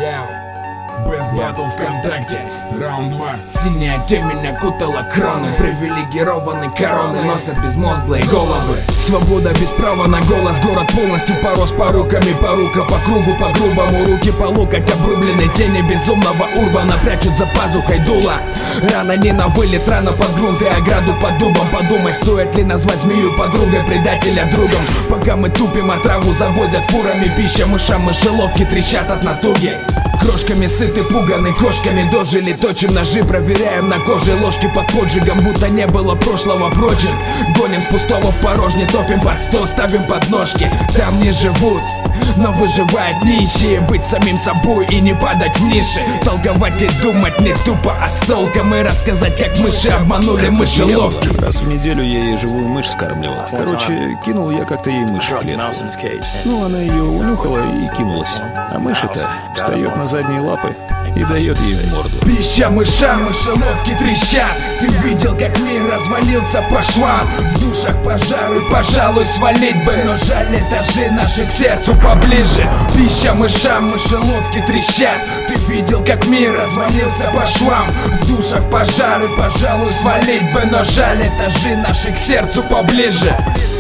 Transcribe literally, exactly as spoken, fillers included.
Без батл ВКонтакте, раунд два. Синяя темень окутала кроны, привилегированы короны носят безмозглые головы. Свобода без права на голос, город полностью порос поруками. Порука по кругу, по-грубому, руки по локоть обрублены. Тени безумного урбана прячут за пазухой дула. Рано не на вылет, рано под грунт и ограду под дубом. Подумай, стоит ли назвать змею подругой, предателя другом. Пока мы тупим, а траву завозят фурами. Пища мышам, мышеловки трещат от натуги. Крошками сыты, пуганы, кошками дожили. Точим ножи, проверяем на коже ложки под поджигом, будто не было прошлого прочим. Гоним с пустого в порожнее, топим под стол, ставим подножки. Там не живут, но выживают нищие. Быть самим собой и не падать в ниши. Толковать и думать не тупо, а с толком. И рассказать, как мыши обманули мышеловки. Раз в неделю я ей живую мышь скармливал. Короче, кинул я как-то ей мышь в клетку. Ну, она ее унюхала и кинулась. А мышь-то встает на задние лапы и дает ей в морду. Пища мышам, мышеловки трещат. Ты видел, как мир развалился по швам. В душах пожары, пожалуй, свалить бы, но жаль, этажи наши к сердцу поближе. Пища мышам, мышеловки трещат. Ты видел, как мир развалился по швам. В душах пожары, пожалуй, свалить бы, но жаль, этажи наши к сердцу поближе.